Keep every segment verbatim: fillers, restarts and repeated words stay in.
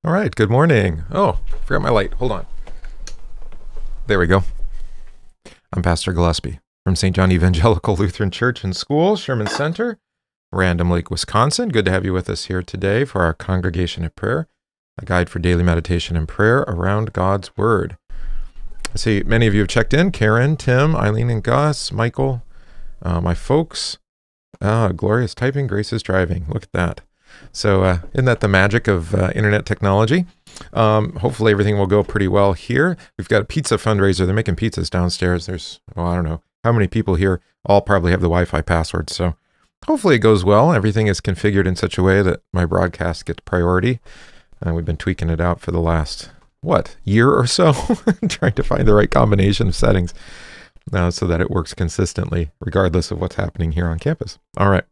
All right, good morning. Oh, forgot my light. Hold on. There we go. I'm Pastor Gillespie from Saint John Evangelical Lutheran Church and School, Sherman Center, Random Lake, Wisconsin. Good to have you with us here today for our Congregation of Prayer, a guide for daily meditation and prayer around God's Word. I see many of you have checked in. Karen, Tim, Eileen and Gus, Michael, uh, my folks. Ah, Gloria's typing, Grace is driving. Look at that. So uh, isn't that the magic of uh, internet technology? Um, hopefully everything will go pretty well here. We've got a pizza fundraiser. They're making pizzas downstairs. There's, well, I don't know how many people here. All probably have the Wi-Fi password. So hopefully it goes well. Everything is configured in such a way that my broadcast gets priority. And uh, we've been tweaking it out for the last, what, year or so? Trying to find the right combination of settings uh, so that it works consistently, regardless of what's happening here on campus. All right.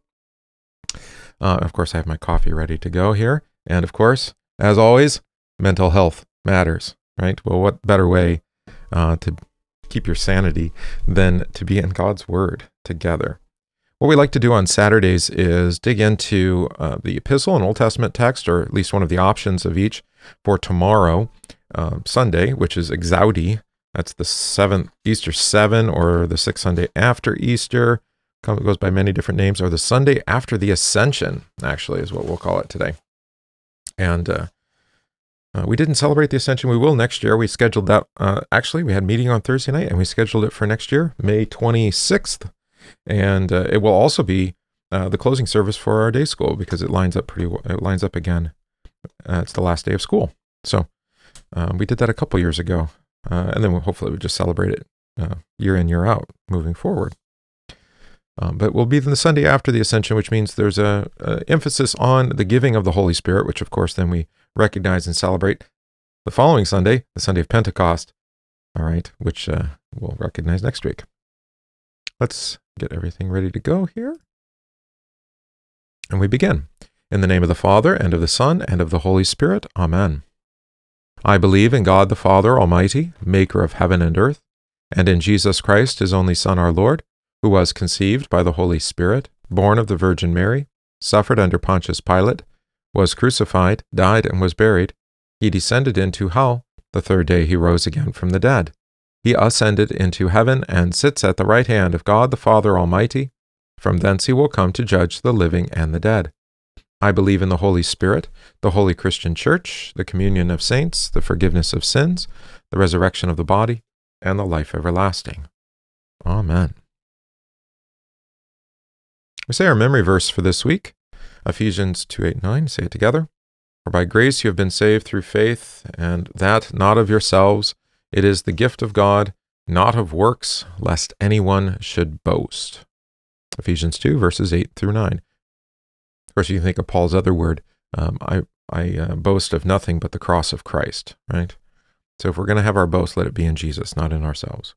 Uh, of course, I have my coffee ready to go here. And of course, as always, mental health matters, right? Well, what better way uh, to keep your sanity than to be in God's Word together? What we like to do on Saturdays is dig into uh, the epistle and Old Testament text, or at least one of the options of each for tomorrow, uh, Sunday, which is Exaudi. That's the seventh, Easter seven, or the sixth Sunday after Easter. It goes by many different names, or the Sunday after the Ascension, actually, is what we'll call it today. And uh, uh, we didn't celebrate the Ascension. We will next year. We scheduled that. Uh, actually, we had a meeting on Thursday night, and we scheduled it for next year, May twenty-sixth. And uh, it will also be uh, the closing service for our day school, because it lines up pretty well. It lines up again. Uh, it's the last day of school. So um, we did that a couple years ago. Uh, and then we'll, hopefully we'll just celebrate it uh, year in, year out, moving forward. Um, but we'll be the Sunday after the Ascension, which means there's a, a emphasis on the giving of the Holy Spirit, which of course then we recognize and celebrate the following Sunday, the Sunday of Pentecost, all right, which uh, we'll recognize next week. Let's get everything ready to go here. And we begin. In the name of the Father, and of the Son, and of the Holy Spirit. Amen. I believe in God the Father Almighty, maker of heaven and earth, and in Jesus Christ, his only Son, our Lord, who was conceived by the Holy Spirit, born of the Virgin Mary, suffered under Pontius Pilate, was crucified, died, and was buried. He descended into hell. The third day he rose again from the dead. He ascended into heaven and sits at the right hand of God the Father Almighty. From thence he will come to judge the living and the dead. I believe in the Holy Spirit, the holy Christian Church, the communion of saints, the forgiveness of sins, the resurrection of the body, and the life everlasting. Amen. We say our memory verse for this week, Ephesians two, eight, nine. Say it together. For by grace you have been saved through faith, and that not of yourselves. It is the gift of God, not of works, lest anyone should boast. Ephesians two, verses eight through nine. Of course, you can think of Paul's other word, um, I, I uh, boast of nothing but the cross of Christ, right? So if we're going to have our boast, let it be in Jesus, not in ourselves.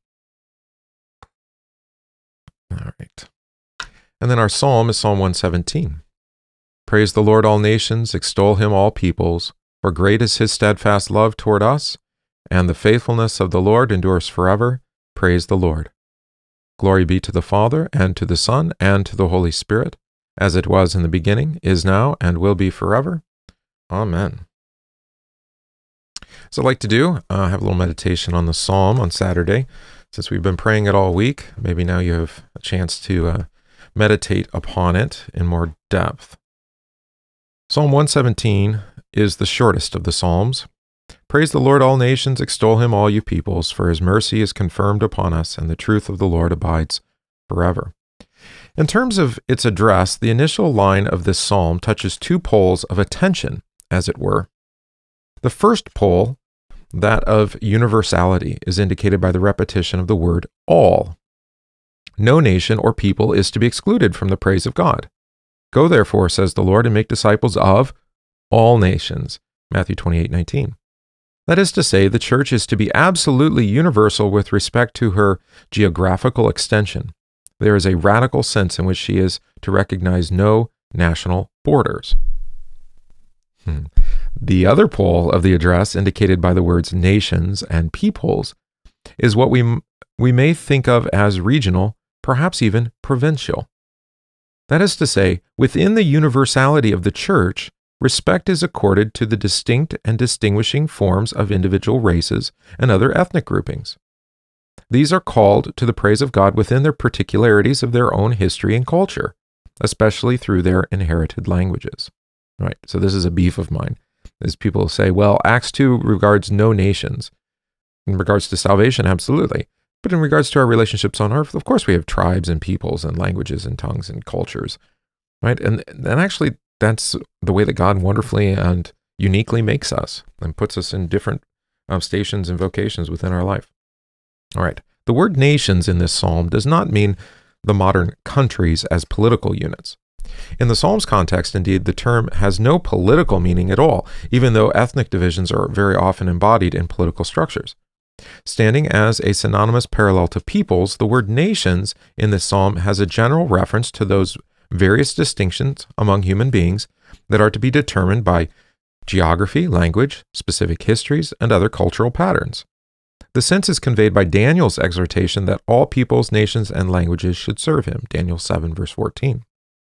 All right. And then our psalm is Psalm one seventeen. Praise the Lord, all nations, extol him, all peoples, for great is his steadfast love toward us, and the faithfulness of the Lord endures forever. Praise the Lord. Glory be to the Father, and to the Son, and to the Holy Spirit, as it was in the beginning, is now, and will be forever. Amen. So I'd like to do, uh, have a little meditation on the psalm on Saturday. Since we've been praying it all week, maybe now you have a chance to uh, meditate upon it in more depth. Psalm one seventeen is the shortest of the Psalms. Praise the Lord, all nations, extol him, all you peoples, for his mercy is confirmed upon us, and the truth of the Lord abides forever. In terms of its address, the initial line of this psalm touches two poles of attention, as it were. The first pole, that of universality, is indicated by the repetition of the word all. No nation or people is to be excluded from the praise of God. Go therefore, says the Lord, and make disciples of all nations. Matthew twenty-eight, nineteen. That is to say, the church is to be absolutely universal with respect to her geographical extension. There is a radical sense in which she is to recognize no national borders. Hmm. The other pole of the address, indicated by the words nations and peoples, is what we, we may think of as regional, perhaps even provincial. That is to say, within the universality of the church, respect is accorded to the distinct and distinguishing forms of individual races and other ethnic groupings. These are called to the praise of God within their particularities of their own history and culture, especially through their inherited languages. Right. So this is a beef of mine, as people say, well, Acts two regards no nations. In regards to salvation, absolutely. But in regards to our relationships on earth, of course, we have tribes and peoples and languages and tongues and cultures. Right. And, and actually, that's the way that God wonderfully and uniquely makes us and puts us in different um, stations and vocations within our life. All right. The word nations in this psalm does not mean the modern countries as political units. In the psalm's context, indeed, the term has no political meaning at all, even though ethnic divisions are very often embodied in political structures. Standing as a synonymous parallel to peoples, the word nations in this psalm has a general reference to those various distinctions among human beings that are to be determined by geography, language, specific histories, and other cultural patterns. The sense is conveyed by Daniel's exhortation that all peoples, nations, and languages should serve him, Daniel seven, verse fourteen.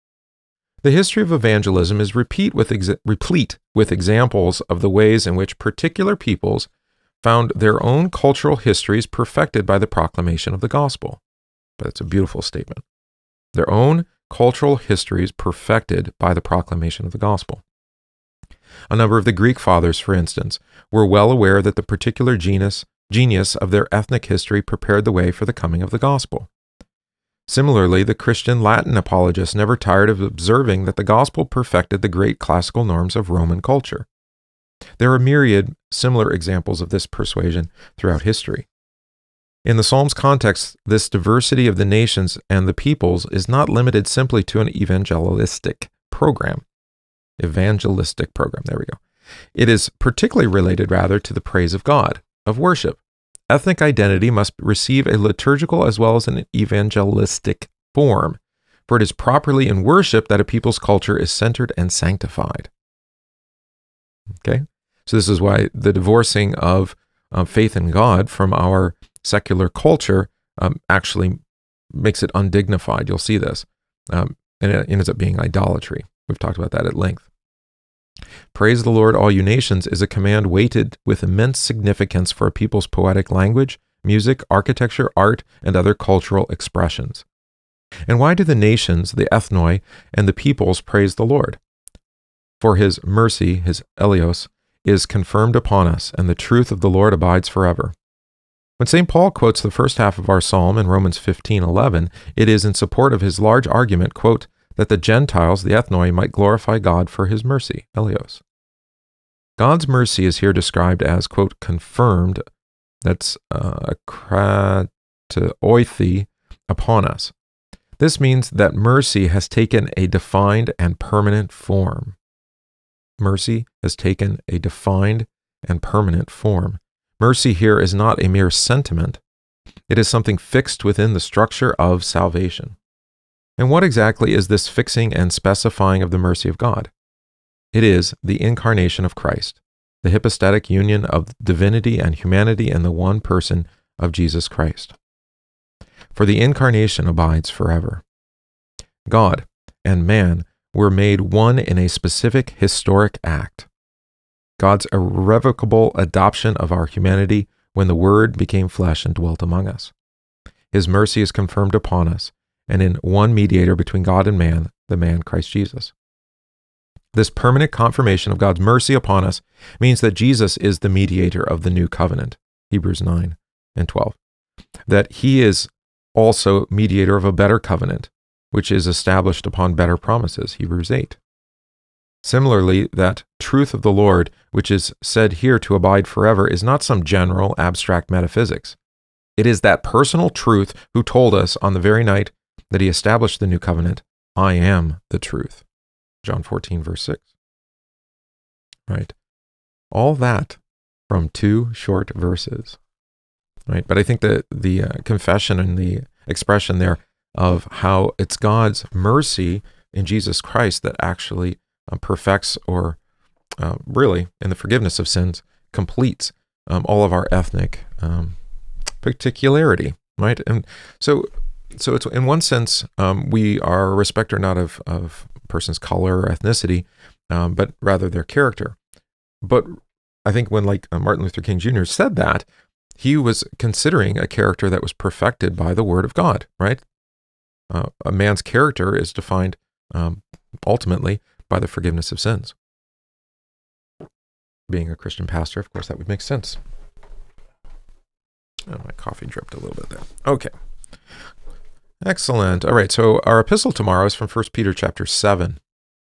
The history of evangelism is replete with, ex- replete with examples of the ways in which particular peoples found their own cultural histories perfected by the proclamation of the gospel. But it's a beautiful statement. Their own cultural histories perfected by the proclamation of the gospel. A number of the Greek fathers, for instance, were well aware that the particular genus, genius of their ethnic history prepared the way for the coming of the gospel. Similarly, the Christian Latin apologists never tired of observing that the gospel perfected the great classical norms of Roman culture. There are myriad similar examples of this persuasion throughout history. In the Psalm's context, this diversity of the nations and the peoples is not limited simply to an evangelistic program. Evangelistic program, there we go. It is particularly related, rather, to the praise of God, of worship. Ethnic identity must receive a liturgical as well as an evangelistic form, for it is properly in worship that a people's culture is centered and sanctified. Okay? So this is why the divorcing of um, faith in God from our secular culture um, actually makes it undignified. You'll see this. Um, and it ends up being idolatry. We've talked about that at length. Praise the Lord, all you nations is a command weighted with immense significance for a people's poetic language, music, architecture, art, and other cultural expressions. And why do the nations, the ethnoi, and the peoples praise the Lord? For his mercy, his eleos, is confirmed upon us, and the truth of the Lord abides forever. When Saint Paul quotes the first half of our psalm in Romans fifteen eleven, it is in support of his large argument, quote, that the Gentiles, the ethnoi, might glorify God for his mercy, eleos. God's mercy is here described as, quote, confirmed, that's uh, krateoithi, upon us. This means that mercy has taken a defined and permanent form. Mercy has taken a defined and permanent form. Mercy here is not a mere sentiment. It is something fixed within the structure of salvation. And what exactly is this fixing and specifying of the mercy of God? It is the incarnation of Christ, the hypostatic union of divinity and humanity in the one person of Jesus Christ. For the incarnation abides forever. God and man were made one in a specific historic act. God's irrevocable adoption of our humanity when the Word became flesh and dwelt among us. His mercy is confirmed upon us, and in one mediator between God and man, the man Christ Jesus. This permanent confirmation of God's mercy upon us means that Jesus is the mediator of the new covenant, Hebrews nine and twelve. That he is also mediator of a better covenant, which is established upon better promises, Hebrews eight. Similarly, that truth of the Lord, which is said here to abide forever, is not some general abstract metaphysics. It is that personal truth who told us on the very night that he established the new covenant, I am the truth. John fourteen, verse six. Right. All that from two short verses. Right. But I think that the uh, confession and the expression there of how it's God's mercy in Jesus Christ that actually uh, perfects or uh, really, in the forgiveness of sins, completes um, all of our ethnic um, particularity. Right. And so So it's in one sense, um, we are a respecter not of, of a person's color or ethnicity, um, but rather their character. But I think when like uh, Martin Luther King Junior said that, he was considering a character that was perfected by the Word of God, right? Uh, a man's character is defined um, ultimately by the forgiveness of sins. Being a Christian pastor, of course, that would make sense. Oh, my coffee dripped a little bit there. Okay. Excellent. All right, so our epistle tomorrow is from First Peter chapter seven.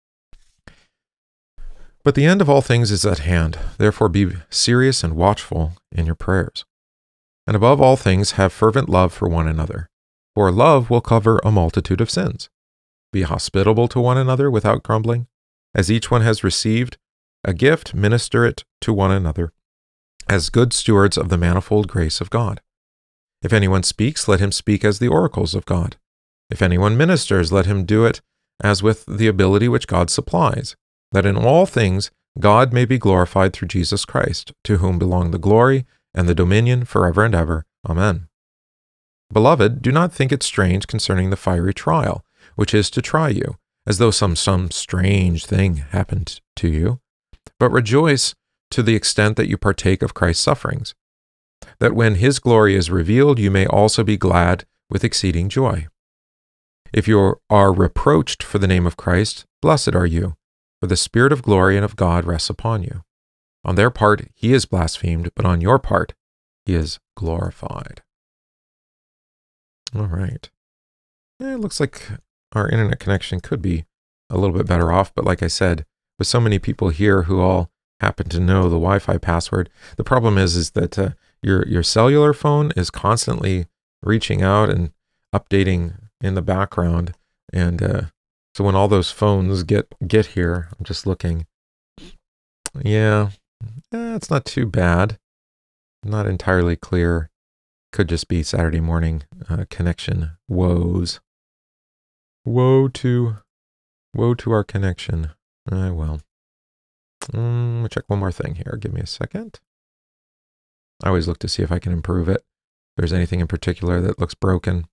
But the end of all things is at hand. Therefore be serious and watchful in your prayers. And above all things have fervent love for one another, for love will cover a multitude of sins. Be hospitable to one another without grumbling. As each one has received a gift, minister it to one another, as good stewards of the manifold grace of God. If anyone speaks, let him speak as the oracles of God. If anyone ministers, let him do it as with the ability which God supplies, that in all things God may be glorified through Jesus Christ, to whom belong the glory and the dominion forever and ever. Amen. Beloved, do not think it strange concerning the fiery trial, which is to try you, as though some, some strange thing happened to you, but rejoice to the extent that you partake of Christ's sufferings, that when his glory is revealed, you may also be glad with exceeding joy. If you are reproached for the name of Christ, blessed are you, for the Spirit of glory and of God rests upon you. On their part, he is blasphemed, but on your part, he is glorified. All right. Yeah, it looks like our internet connection could be a little bit better off, but like I said, with so many people here who all happen to know the Wi-Fi password, the problem is is that uh, your your cellular phone is constantly reaching out and updating in the background, and uh, so when all those phones get get here, I'm just looking. Yeah, eh, it's not too bad. Not entirely clear. Could just be Saturday morning uh, connection woes. Woe to, woe to our connection. I will. Mm, check one more thing here. Give me a second. I always look to see if I can improve it. If there's anything in particular that looks broken.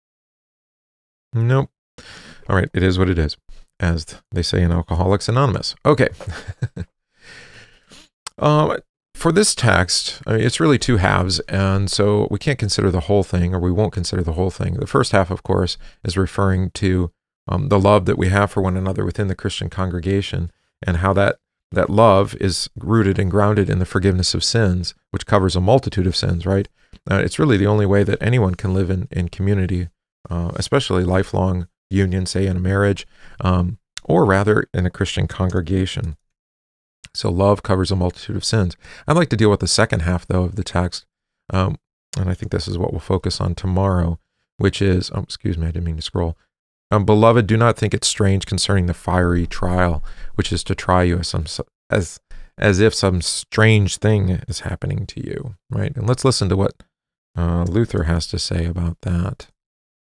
Nope. All right, it is what it is, as they say in Alcoholics Anonymous. Okay. um, for this text, I mean, it's really two halves, and so we can't consider the whole thing, or we won't consider the whole thing. The first half, of course, is referring to um, the love that we have for one another within the Christian congregation, and how that that love is rooted and grounded in the forgiveness of sins, which covers a multitude of sins, right? Uh, it's really the only way that anyone can live in, in community, uh, especially lifelong union, say in a marriage, um, or rather in a Christian congregation. So love covers a multitude of sins. I'd like to deal with the second half, though, of the text, um, and I think this is what we'll focus on tomorrow, which is, oh, excuse me, I didn't mean to scroll. Um, Beloved, do not think it strange concerning the fiery trial, which is to try you as some as as if some strange thing is happening to you, right? And let's listen to what uh, Luther has to say about that.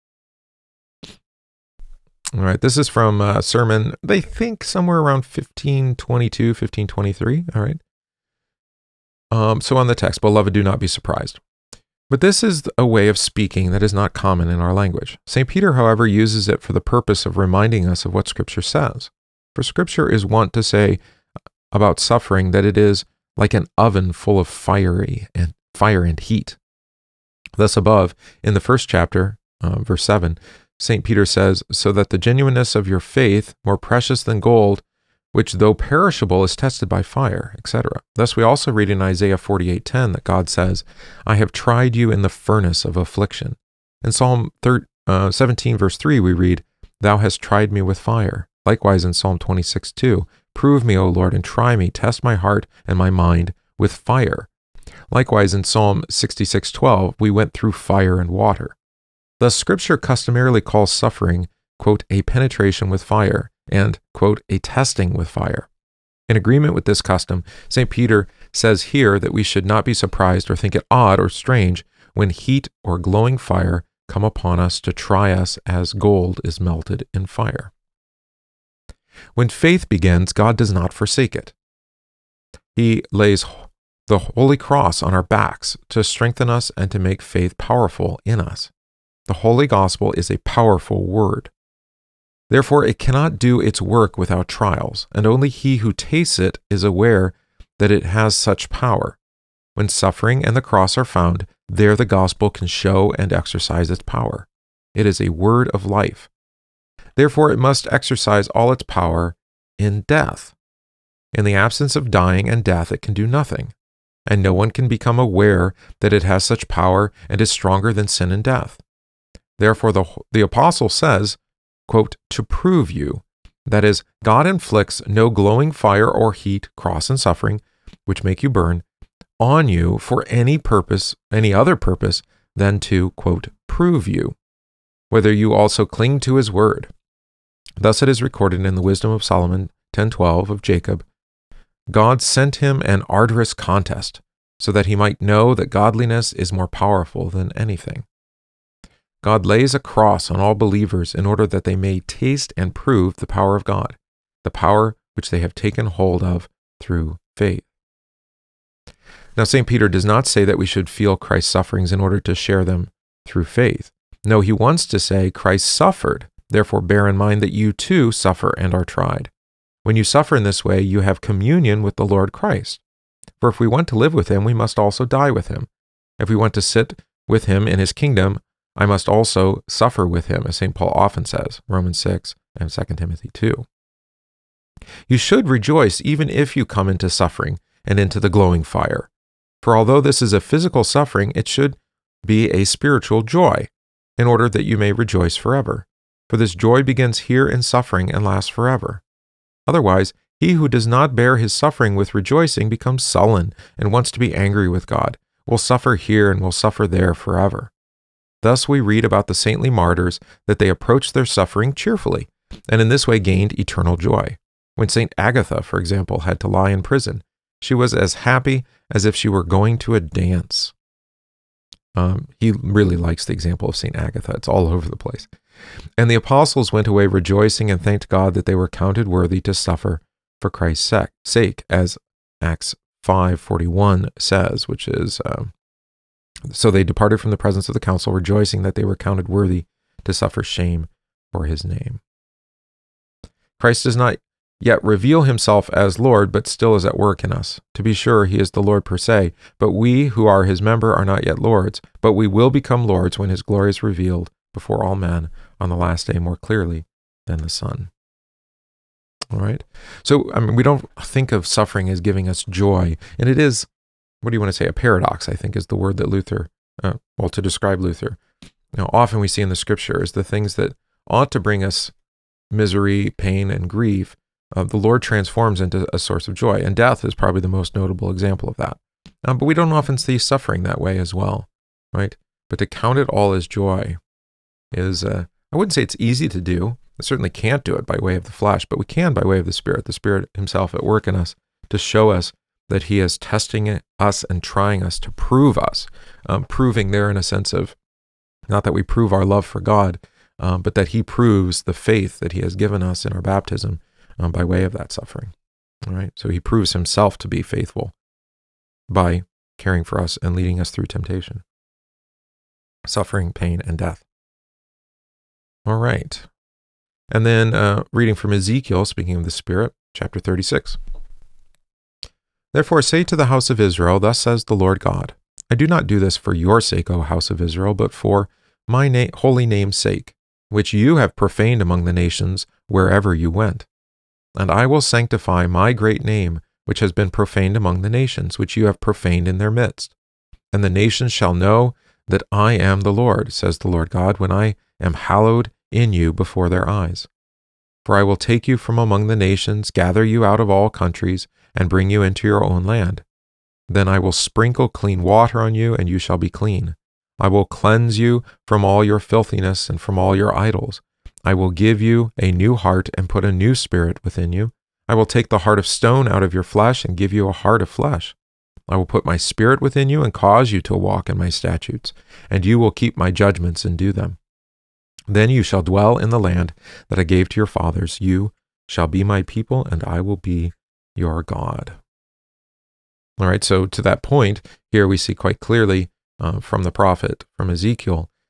All right, this is from a sermon, they think somewhere around fifteen twenty-two, fifteen twenty-three, all right? Um, so on the text, Beloved, do not be surprised. But this is a way of speaking that is not common in our language. Saint Peter, however, uses it for the purpose of reminding us of what Scripture says. For Scripture is wont to say about suffering that it is like an oven full of fiery and fire and heat. Thus above, in the first chapter, uh, verse seven, Saint Peter says, so that the genuineness of your faith, more precious than gold, which though perishable is tested by fire, et cetera. Thus we also read in Isaiah forty-eight ten that God says, I have tried you in the furnace of affliction. In Psalm seventeen verse three we read, Thou hast tried me with fire. Likewise in Psalm twenty-six two, Prove me, O Lord, and try me, test my heart and my mind with fire. Likewise in Psalm sixty-six twelve, we went through fire and water. Thus Scripture customarily calls suffering, quote, a penetration with fire, and, quote, a testing with fire. In agreement with this custom, Saint Peter says here that we should not be surprised or think it odd or strange when heat or glowing fire come upon us to try us as gold is melted in fire. When faith begins, God does not forsake it. He lays the Holy Cross on our backs to strengthen us and to make faith powerful in us. The Holy Gospel is a powerful word. Therefore it cannot do its work without trials, and only he who tastes it is aware that it has such power. When suffering and the cross are found, there the gospel can show and exercise its power. It is a word of life. Therefore it must exercise all its power in death. In the absence of dying and death it can do nothing, and no one can become aware that it has such power and is stronger than sin and death. Therefore the, the apostle says, quote, to prove you, that is, God inflicts no glowing fire or heat, cross and suffering, which make you burn, on you for any purpose, any other purpose than to, quote, prove you, whether you also cling to his word. Thus it is recorded in the wisdom of Solomon ten twelve of Jacob, God sent him an arduous contest, so that he might know that godliness is more powerful than anything. God lays a cross on all believers in order that they may taste and prove the power of God, the power which they have taken hold of through faith. Now, Saint Peter does not say that we should feel Christ's sufferings in order to share them through faith. No, he wants to say Christ suffered, therefore bear in mind that you too suffer and are tried. When you suffer in this way, you have communion with the Lord Christ. For if we want to live with him, we must also die with him. If we want to sit with him in his kingdom, I must also suffer with him, as Saint Paul often says, Romans six and Second Timothy two. You should rejoice even if you come into suffering and into the glowing fire. For although this is a physical suffering, it should be a spiritual joy, in order that you may rejoice forever. For this joy begins here in suffering and lasts forever. Otherwise, he who does not bear his suffering with rejoicing becomes sullen and wants to be angry with God, will suffer here and will suffer there forever. Thus we read about the saintly martyrs that they approached their suffering cheerfully, and in this way gained eternal joy. When Saint Agatha, for example, had to lie in prison, she was as happy as if she were going to a dance. Um, he really likes the example of Saint Agatha. It's all over the place. And the apostles went away rejoicing and thanked God that they were counted worthy to suffer for Christ's sake, as Acts five forty-one says, which is, um, so they departed from the presence of the council, rejoicing that they were counted worthy to suffer shame for his name. Christ does not yet reveal himself as Lord, but still is at work in us. To be sure, he is the Lord per se, but we who are his member are not yet lords, but we will become lords when his glory is revealed before all men on the last day more clearly than the sun. All right? So, I mean, we don't think of suffering as giving us joy, and it is, what do you want to say, a paradox, I think is the word that Luther, uh, well, to describe Luther. You know, often we see in the scriptures the things that ought to bring us misery, pain, and grief, Uh, the Lord transforms into a source of joy, and death is probably the most notable example of that. Um, but we don't often see suffering that way as well, right? But to count it all as joy is, uh, I wouldn't say it's easy to do. I certainly can't do it by way of the flesh, but we can by way of the Spirit, the Spirit himself at work in us to show us that he is testing us and trying us to prove us, um, proving there in a sense of, not that we prove our love for God, um, but that he proves the faith that he has given us in our baptism, Um, by way of that suffering. All right. So he proves himself to be faithful by caring for us and leading us through temptation, suffering, pain, and death. All right. And then uh, reading from Ezekiel, speaking of the Spirit, chapter thirty-six. Therefore say to the house of Israel, thus says the Lord God, I do not do this for your sake, O house of Israel, but for my na- holy name's sake, which you have profaned among the nations wherever you went. And I will sanctify my great name, which has been profaned among the nations, which you have profaned in their midst. And the nations shall know that I am the Lord, says the Lord God, when I am hallowed in you before their eyes. For I will take you from among the nations, gather you out of all countries, and bring you into your own land. Then I will sprinkle clean water on you, and you shall be clean. I will cleanse you from all your filthiness and from all your idols. I will give you a new heart and put a new spirit within you. I will take the heart of stone out of your flesh and give you a heart of flesh. I will put my spirit within you and cause you to walk in my statutes, and you will keep my judgments and do them. Then you shall dwell in the land that I gave to your fathers. You shall be my people, and I will be your God. All right, so to that point, here we see quite clearly uh, from the prophet, from Ezekiel,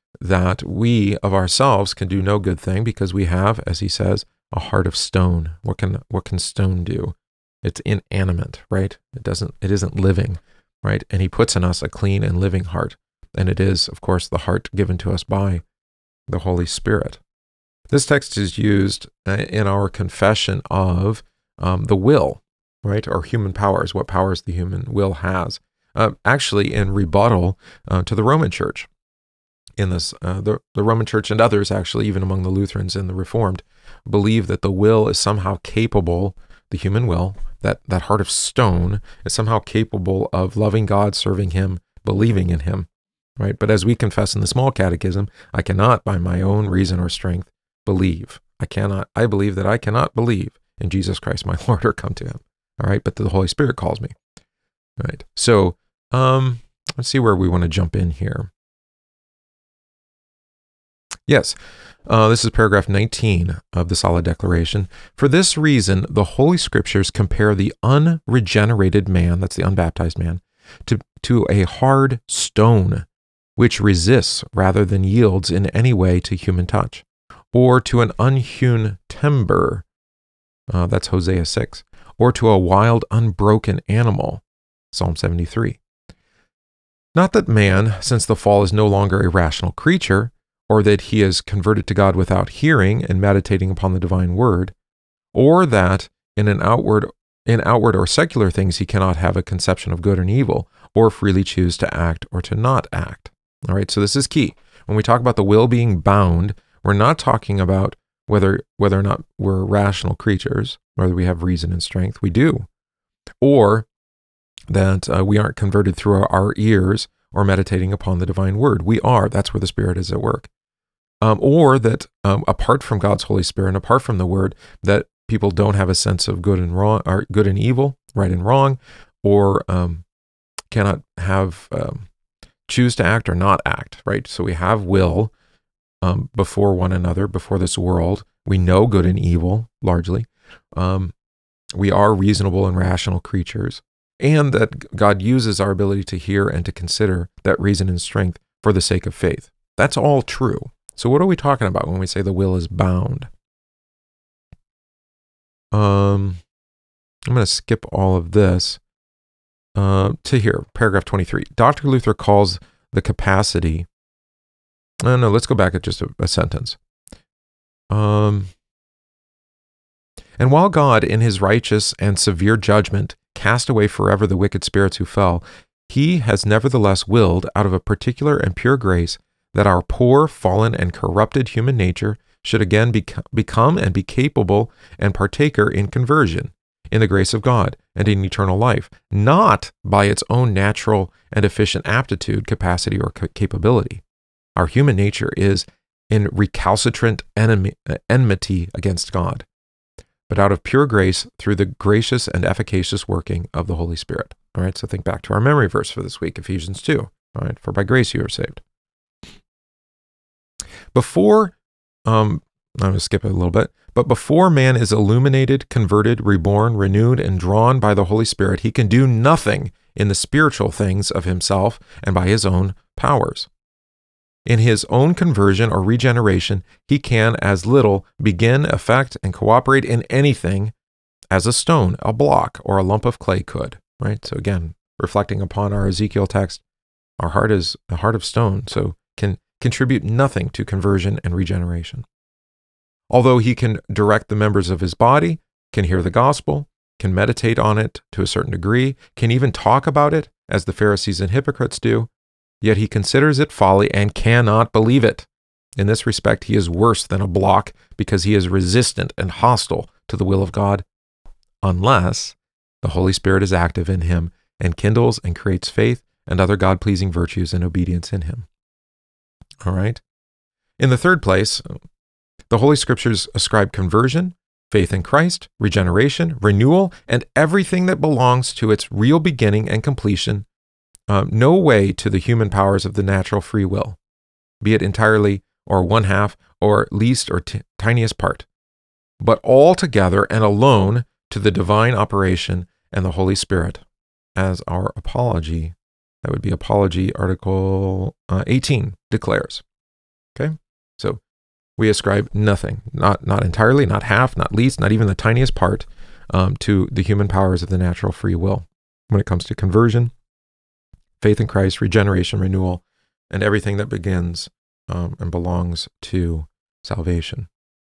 that we of ourselves can do no good thing because we have, as he says, a heart of stone. What can what can stone do? It's inanimate, right? It doesn't it isn't living, right? And he puts in us a clean and living heart. And it is, of course, the heart given to us by the Holy Spirit. This text is used in our confession of um, the will, right? Or human powers, what powers the human will has. Uh, actually, in rebuttal uh, to the Roman Church. In this, uh, the, the Roman Church and others, actually, even among the Lutherans and the Reformed, believe that the will is somehow capable, the human will, that, that heart of stone is somehow capable of loving God, serving him, believing in him, right? But as we confess in the Small Catechism, I cannot, by my own reason or strength, believe. I cannot, I believe that I cannot believe in Jesus Christ, my Lord, or come to him, all right? But the Holy Spirit calls me, right? So, um, let's see where we want to jump in here. Yes, uh, this is paragraph nineteen of the Solid Declaration. For this reason, the Holy Scriptures compare the unregenerated man, that's the unbaptized man, to, to a hard stone, which resists rather than yields in any way to human touch, or to an unhewn timber, uh, that's Hosea six, or to a wild, unbroken animal, Psalm seventy-three. Not that man, since the fall, is no longer a rational creature, or that he is converted to God without hearing and meditating upon the divine word, or that in an outward in outward or secular things he cannot have a conception of good and evil, or freely choose to act or to not act. All right, so this is key. When we talk about the will being bound, we're not talking about whether whether or not we're rational creatures, whether we have reason and strength. We do. Or that uh, we aren't converted through our, our ears or meditating upon the divine word. We are. That's where the Spirit is at work. Um, or that um, apart from God's Holy Spirit and apart from the Word, that people don't have a sense of good and wrong, or good and evil, right and wrong, or um, cannot have um, choose to act or not act, right? So we have will um, before one another, before this world. We know good and evil largely. Um, we are reasonable and rational creatures, and that God uses our ability to hear and to consider that reason and strength for the sake of faith. That's all true. So what are we talking about when we say the will is bound? Um, I'm going to skip all of this uh, to here, paragraph twenty-three. Doctor Luther calls the capacity, oh no, let's go back at just a, a sentence. Um, and while God, in his righteous and severe judgment, cast away forever the wicked spirits who fell, he has nevertheless willed, out of a particular and pure grace, that our poor, fallen, and corrupted human nature should again bec- become and be capable and partaker in conversion, in the grace of God, and in eternal life, not by its own natural and efficient aptitude, capacity, or ca- capability. Our human nature is in recalcitrant enemy, uh, enmity against God, but out of pure grace through the gracious and efficacious working of the Holy Spirit. All right, so think back to our memory verse for this week, Ephesians two. All right, for by grace you are saved. Before, um, I'm going to skip it a little bit, but before man is illuminated, converted, reborn, renewed, and drawn by the Holy Spirit, he can do nothing in the spiritual things of himself and by his own powers. In his own conversion or regeneration, he can as little begin, affect, and cooperate in anything as a stone, a block, or a lump of clay could, right? So again, reflecting upon our Ezekiel text, our heart is a heart of stone, so can contribute nothing to conversion and regeneration. Although he can direct the members of his body, can hear the gospel, can meditate on it to a certain degree, can even talk about it, as the Pharisees and hypocrites do, yet he considers it folly and cannot believe it. In this respect, he is worse than a block because he is resistant and hostile to the will of God, unless the Holy Spirit is active in him and kindles and creates faith and other God-pleasing virtues and obedience in him. All right. In the third place, the Holy Scriptures ascribe conversion, faith in Christ, regeneration, renewal, and everything that belongs to its real beginning and completion, uh, no way to the human powers of the natural free will, be it entirely or one half or least or t- tiniest part, but all together and alone to the divine operation and the Holy Spirit, as our apology, that would be Apology Article uh, eighteen, declares. Okay? So we ascribe nothing, not, not entirely, not half, not least, not even the tiniest part um, to the human powers of the natural free will when it comes to conversion, faith in Christ, regeneration, renewal, and everything that begins um, and belongs to salvation.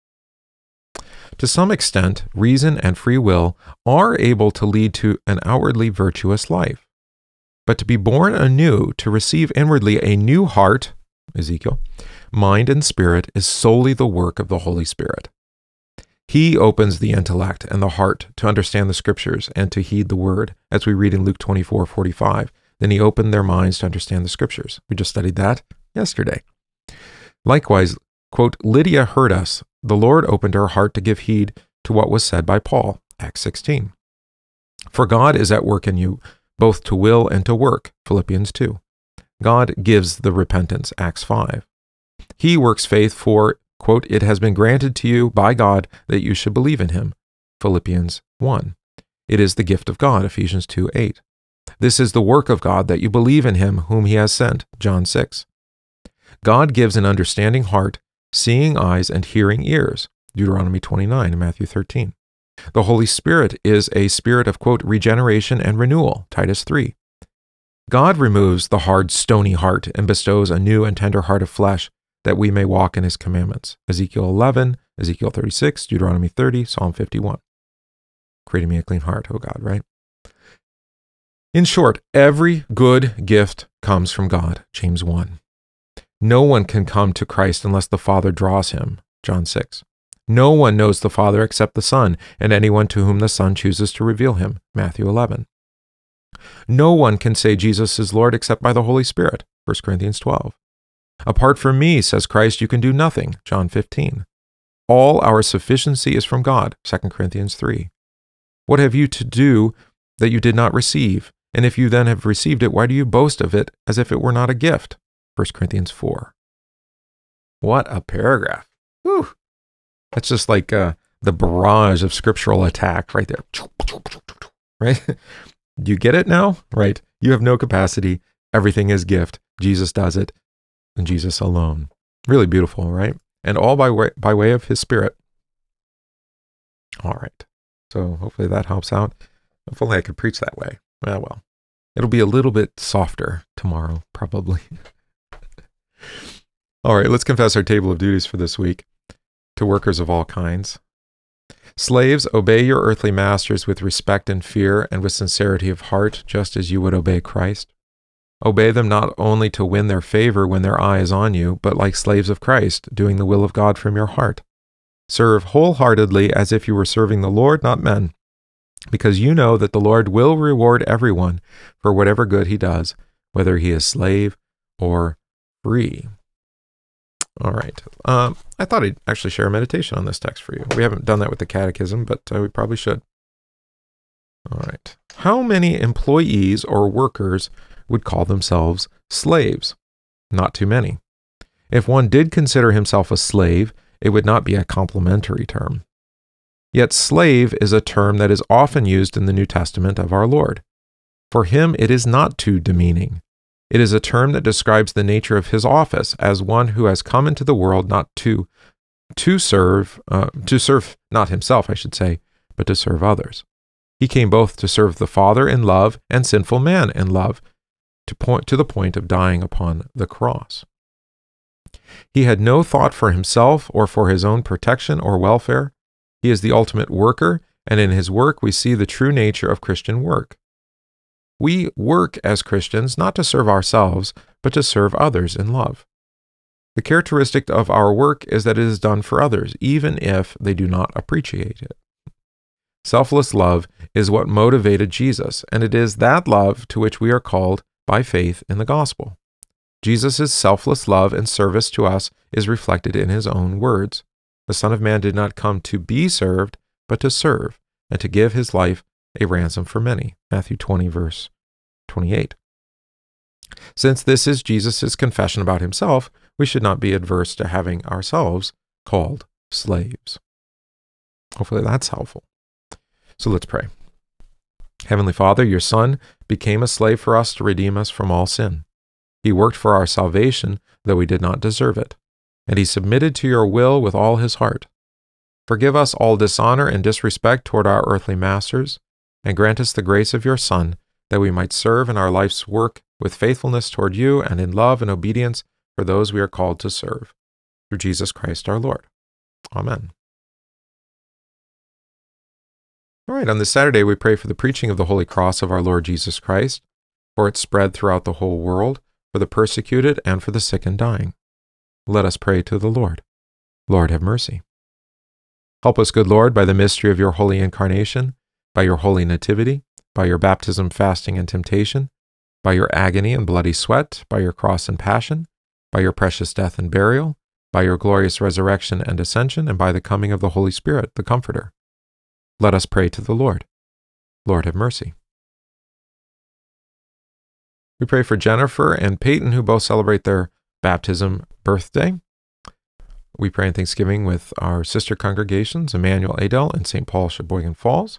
To some extent, reason and free will are able to lead to an outwardly virtuous life. But to be born anew, to receive inwardly a new heart, Ezekiel, mind and spirit, is solely the work of the Holy Spirit. He opens the intellect and the heart to understand the Scriptures and to heed the Word, as we read in Luke twenty-four forty-five. Then he opened their minds to understand the Scriptures. We just studied that yesterday. Likewise, quote, Lydia heard us. The Lord opened her heart to give heed to what was said by Paul, Acts sixteen. For God is at work in you, both to will and to work, Philippians two. God gives the repentance, Acts five. He works faith for, quote, it has been granted to you by God that you should believe in him, Philippians one. It is the gift of God, Ephesians two eight. This is the work of God, that you believe in him whom he has sent, John six. God gives an understanding heart, seeing eyes, and hearing ears, Deuteronomy twenty-nine and Matthew thirteen. The Holy Spirit is a spirit of, quote, regeneration and renewal, Titus three. God removes the hard, stony heart and bestows a new and tender heart of flesh, that we may walk in his commandments, Ezekiel eleven, Ezekiel thirty-six, Deuteronomy thirty, Psalm fifty-one. Creating me a clean heart, O God, right? In short, every good gift comes from God, James one. No one can come to Christ unless the Father draws him, John six. No one knows the Father except the Son, and anyone to whom the Son chooses to reveal him, Matthew eleven. No one can say Jesus is Lord except by the Holy Spirit, First Corinthians twelve. Apart from me, says Christ, you can do nothing, John fifteen. All our sufficiency is from God, Second Corinthians three. What have you to do that you did not receive? And if you then have received it, why do you boast of it as if it were not a gift? First Corinthians four. What a paragraph. Whew. That's just like uh, the barrage of scriptural attack right there. Right? Do you get it now? Right. You have no capacity. Everything is gift. Jesus does it. And Jesus alone. Really beautiful, right? And all by way, by way of his Spirit. All right. So hopefully that helps out. If only I could preach that way. Well, well. It'll be a little bit softer tomorrow, probably. All right, let's confess our table of duties for this week. To workers of all kinds. Slaves, obey your earthly masters with respect and fear and with sincerity of heart, just as you would obey Christ. Obey them not only to win their favor when their eye is on you, but like slaves of Christ, doing the will of God from your heart. Serve wholeheartedly as if you were serving the Lord, not men, because you know that the Lord will reward everyone for whatever good he does, whether he is slave or free. All right. Um, I thought I'd actually share a meditation on this text for you. We haven't done that with the catechism, but uh, we probably should. All right. How many employees or workers would call themselves slaves? Not too many. If one did consider himself a slave, it would not be a complimentary term. Yet slave is a term that is often used in the New Testament of our Lord. For him, it is not too demeaning. It is a term that describes the nature of his office as one who has come into the world not to to serve, uh, to serve not himself, I should say, but to serve others. He came both to serve the Father in love and sinful man in love, to point to the point of dying upon the cross. He had no thought for himself or for his own protection or welfare. He is the ultimate worker, and in his work we see the true nature of Christian work. We work as Christians not to serve ourselves, but to serve others in love. The characteristic of our work is that it is done for others, even if they do not appreciate it. Selfless love is what motivated Jesus, and it is that love to which we are called by faith in the gospel. Jesus' selfless love and service to us is reflected in his own words. The Son of Man did not come to be served, but to serve, and to give his life a ransom for many. Matthew twenty, verse twenty-eight. Since this is Jesus' confession about himself, we should not be adverse to having ourselves called slaves. Hopefully that's helpful. So let's pray. Heavenly Father, your Son became a slave for us to redeem us from all sin. He worked for our salvation, though we did not deserve it. and he submitted to your will with all his heart. Forgive us all dishonor and disrespect toward our earthly masters, and grant us the grace of your Son, that we might serve in our life's work with faithfulness toward you and in love and obedience for those we are called to serve. Through Jesus Christ our Lord. Amen. All right, on this Saturday, we pray for the preaching of the Holy Cross of our Lord Jesus Christ, for its spread throughout the whole world, for the persecuted, and for the sick and dying. Let us pray to the Lord. Lord, have mercy. Help us, good Lord, by the mystery of your holy incarnation, by your holy nativity, by your baptism, fasting, and temptation, by your agony and bloody sweat, by your cross and passion, by your precious death and burial, by your glorious resurrection and ascension, and by the coming of the Holy Spirit, the Comforter. Let us pray to the Lord. Lord, have mercy. We pray for Jennifer and Peyton, who both celebrate their baptism birthday. We pray in thanksgiving with our sister congregations, Emmanuel Adel and Saint Paul Sheboygan Falls.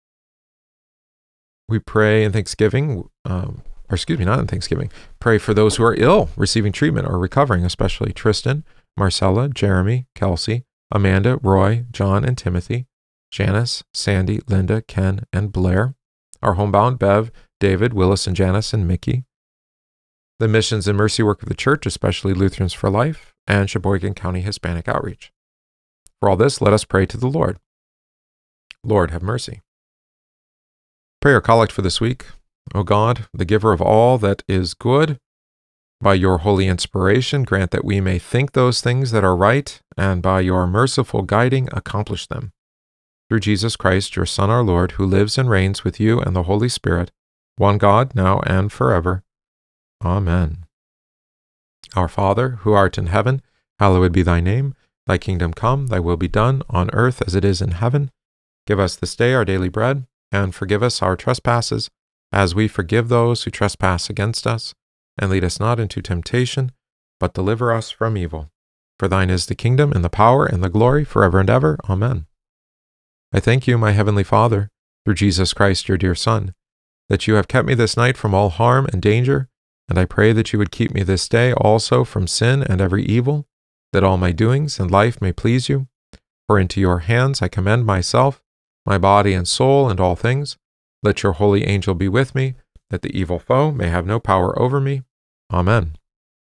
We pray in thanksgiving, um, or excuse me, not in thanksgiving, pray for those who are ill, receiving treatment or recovering, especially Tristan, Marcella, Jeremy, Kelsey, Amanda, Roy, John, and Timothy, Janice, Sandy, Linda, Ken, and Blair, our homebound Bev, David, Willis, and Janice, and Mickey, the missions and mercy work of the church, especially Lutherans for Life, and Sheboygan County Hispanic Outreach. For all this, let us pray to the Lord. Lord, have mercy. Prayer collect for this week. O God, the giver of all that is good, by your holy inspiration, grant that we may think those things that are right, and by your merciful guiding, accomplish them. Through Jesus Christ, your Son, our Lord, who lives and reigns with you and the Holy Spirit, one God, now and forever. Amen. Our Father, who art in heaven, hallowed be thy name. Thy kingdom come, thy will be done, on earth as it is in heaven. Give us this day our daily bread, and forgive us our trespasses, as we forgive those who trespass against us. And lead us not into temptation, but deliver us from evil. For thine is the kingdom, and the power, and the glory, forever and ever. Amen. I thank you, my heavenly Father, through Jesus Christ, your dear Son, that you have kept me this night from all harm and danger, and I pray that you would keep me this day also from sin and every evil, that all my doings and life may please you. For into your hands I commend myself, my body and soul, and all things. Let your holy angel be with me, that the evil foe may have no power over me. Amen.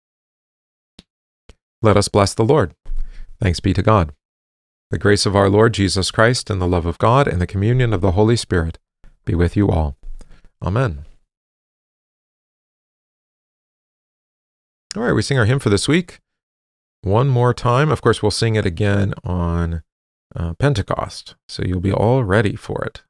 Let us bless the Lord. Thanks be to God. The grace of our Lord Jesus Christ, and the love of God, and the communion of the Holy Spirit be with you all. Amen. All right, we sing our hymn for this week one more time. Of course, we'll sing it again on uh, Pentecost, so you'll be all ready for it.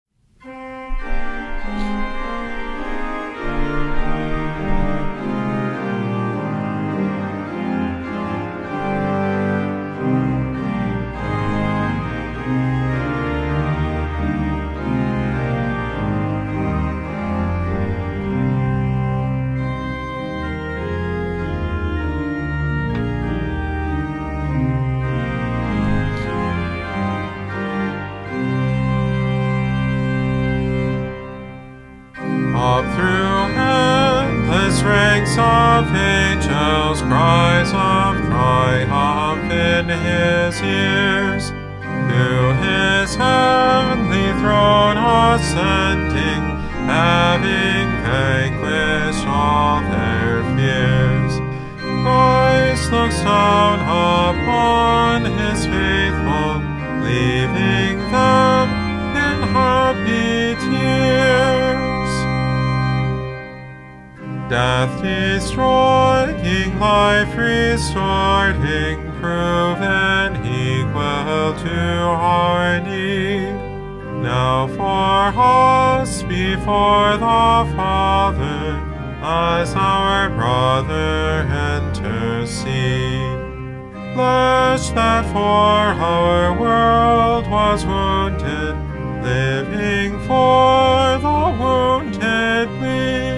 Up through endless ranks of angels, cries of triumph in his ears. To his heavenly throne ascending, having vanquished all their fears. Christ looks down upon his faithful, leaving them in happy tears. Death destroying, life restoring, proven equal to our need. Now for us before the Father, as our brother intercede. Flesh that for our world was wounded, living for the wounded bleed.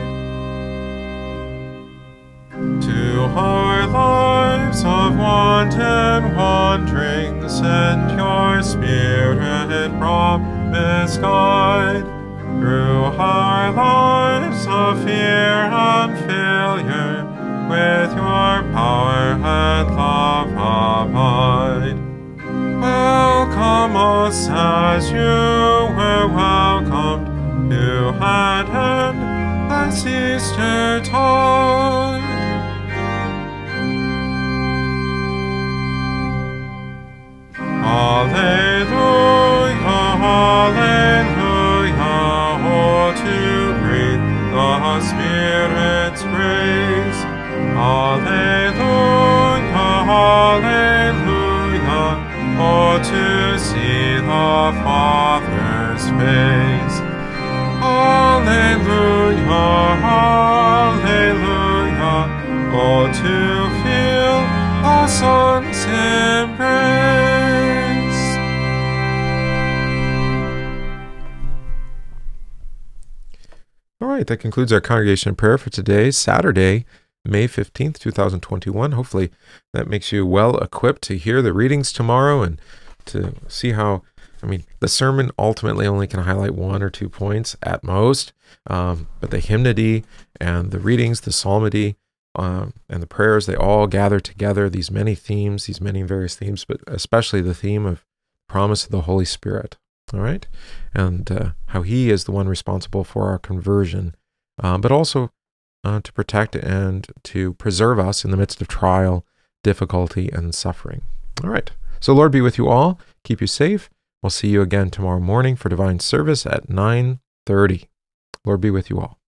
To our lives of want and wandering, send your Spirit, promise guide. Through our lives of fear and failure, with your power and love just as you were welcomed to heaven this Easter tide. Alleluia, alleluia, oh, to breathe the Spirit's grace. Alleluia, alleluia, oh, to see the Father's face. Alleluia, alleluia, oh, to feel the Son's embrace. All right, that concludes our congregation prayer for today, Saturday, May fifteenth, two thousand twenty-one. Hopefully that makes you well equipped to hear the readings tomorrow and to see how, I mean, the sermon ultimately only can highlight one or two points at most, um, but the hymnody and the readings, the psalmody, um, and the prayers, they all gather together, these many themes, these many various themes, but especially the theme of promise of the Holy Spirit, all right? And uh, how he is the one responsible for our conversion, uh, but also uh, to protect and to preserve us in the midst of trial, difficulty, and suffering. All right, so Lord be with you all, keep you safe. We'll see you again tomorrow morning for divine service at nine thirty. Lord be with you all.